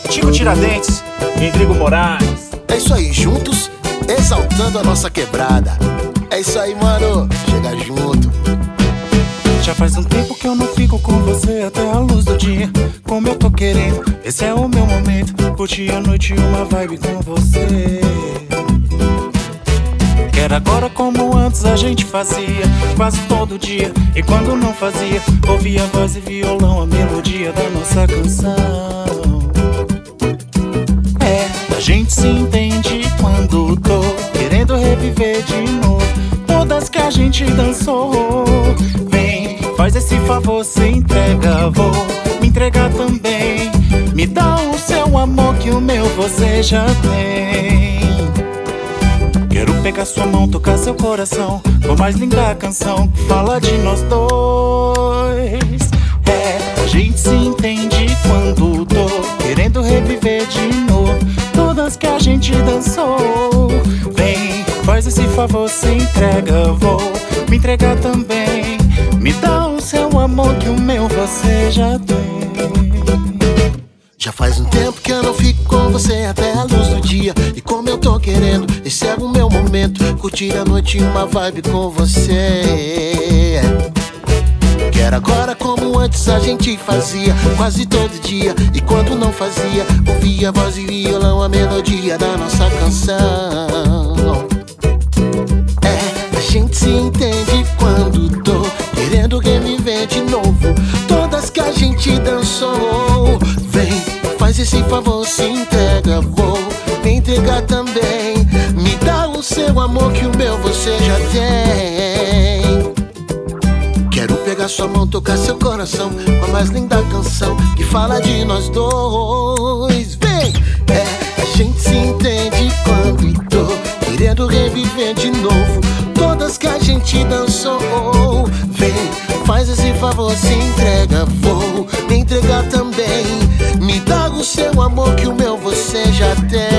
Chico Tiradentes, Rodrigo Moraes. É isso aí, juntos, exaltando a nossa quebrada. É isso aí, mano, chega junto. Já faz um tempo que eu não fico com você até a luz do dia. Como eu tô querendo, esse é o meu momento. Curtir a noite e uma vibe com você. Quero agora como antes a gente fazia, quase todo dia. E quando não fazia, ouvia voz e violão, a melodia da nossa canção. A gente se entende quando tô querendo reviver de novo todas que a gente dançou. Vem, faz esse favor, se entrega, vou me entregar também. Me dá o seu amor que o meu você já tem. Quero pegar sua mão, tocar seu coração com a mais linda canção que fala de nós dois. A gente se entende quando tô querendo reviver de novo todas que a gente dançou. Vem, faz esse favor, se entrega, vou me entregar também. Me dá o seu amor que o meu você já tem. Já faz um tempo que eu não fico com você até a luz do dia. E como eu tô querendo, esse é o meu momento. Curtir a noite e uma vibe com você. Quero agora como antes a gente fazia, quase todo dia. E quando não fazia, ouvia voz e violão, a melodia da nossa canção. A gente se entende quando tô querendo reviver de novo todas que a gente dançou. Vem, faz esse favor, se entrega, vou me entregar também. Me dá o seu amor que o meu você já tem. Quero pegar sua mão, tocar seu coração com a mais linda canção que fala de nós dois. Vem, a gente se entende quando tô querendo reviver de novo todas que a gente dançou. Vem, faz esse favor, se entrega, vou me entregar também. Me dá o seu amor que o meu você já tem.